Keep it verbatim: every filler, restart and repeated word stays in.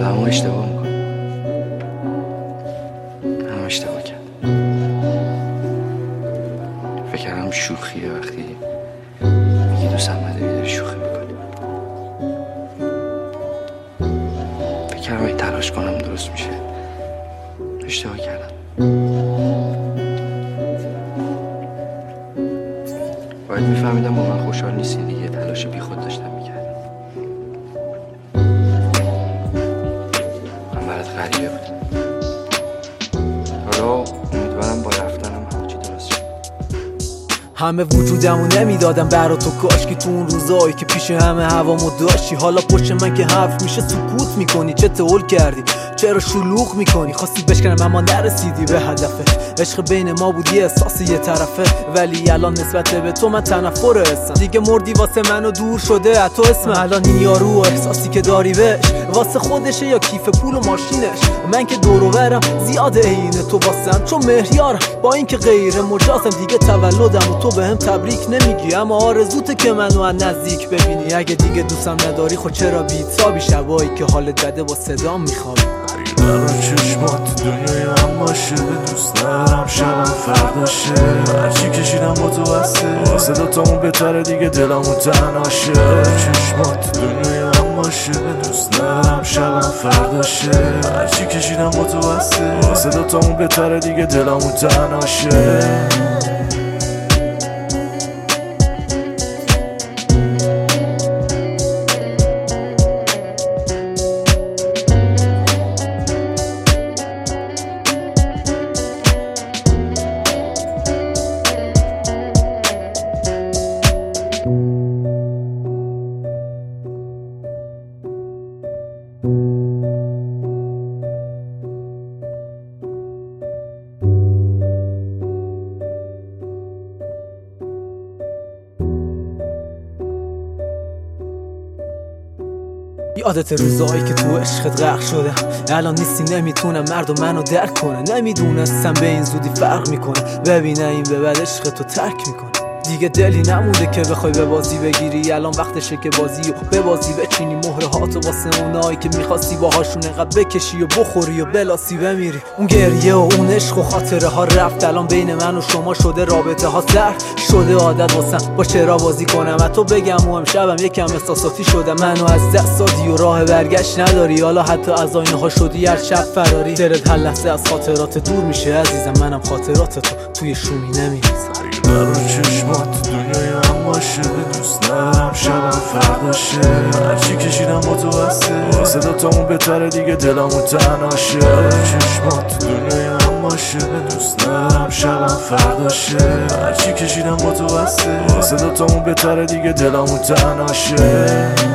آدم ها اشتباه میکنه. هم اشتباه کرد. فکر کردم شوخیه وقتی میگی دوستم نداری داری شوخی میکنی. فکر کردم این تلاش کنم درست میشه. اشتباه کردم. باید میفهمیدم با من خوشحال نیستی دیگه. تلاش بی خود داشتم میکردم. من برات غریبه بودم. حالا امیدوارم با رفتنم همه چی درست شد. همه وجودمو نمیدادم برا تو، کاش که تو اون روزایی که پیش همه هوامو داشتی. حالا پشت من که حرف میشه سکوت میکنی. چه تول کردی؟ چرا شلوغ میکنی؟ خواستی بشکنم اما نرسیدی به هدفت. عشق بین ما بود یه احساس یه طرفه، ولی الان نسبت به تو من تنفر حسم. دیگه مردی واسه منو دور شده از تو اسم. الان این یارو احساسی که داری بهش واسه خودشه یا کیف پول و ماشینش؟ من که دور و برم زیاد عین تو واسم، چون مهریارم با اینکه غیر مجازم. دیگه تولدم و تو بهم تبریک نمیگی، اما آرزوته که منو از نزدیک ببینی. اگه دیگه دوستم نداری خود چرا بی‌تابی؟ شبایی که حالت بده با صدام میخوابی. برا چشمات دنیای من باشه، دوست ندارم شبم فرداشه. هرچی کشیدم با تو بسته، واسه دوتامون بهتره دیگه دلمون تنهاشه. برا چشمات دنیای من باشه، دوست ندارم شبم فرداشه. هرچی کشیدم با تو بسته، واسه دوتامون بهتره دیگه دلمون تنهاشه. یادت روزایی که تو عشقت غرق شدم، الان نیستی نمیتونم مرد و منو درک کنه. نمیدونستم به این زودی فرق میکنه، ببینه این به بعد عشق تو ترک میکنه. دیگه دلی نمونده که بخوای به بازی بگیری، الان وقتشه که بازی و به بازی بچینی. مهره هاتو واسه اونایی که میخواستی باهاشون انقدر بکشی و بخوری و بلاسی بمیری. اون گریه و اون عشق و خاطره ها رفت، الان بین من و شما شده رابطه ها زرد شده. عادت واسم با چرا بازی کنم و تو بگم و امشبم یکم احساساتی شدم. منو از دست دادی و راه برگشت نداری، حالا حتی از آینه ها شدی هر شب فراری. دلت هر لحظه از خاطرات دور میشه عزیزم، منم خاطرات تو توی شومی نمیریزم. برا چشمات دنیای من باشه، دوست ندارم شبم فرداشه. هرچی کشیدم با تو بسته، واسه دوتامون بهتره دیگه دلمون تنهاشه. برا چشمات دنیای من باشه، دوست ندارم شبم فرداشه. هرچی کشیدم با تو بسته، واسه دوتامون بهتره دیگه دلمون تنهاشه.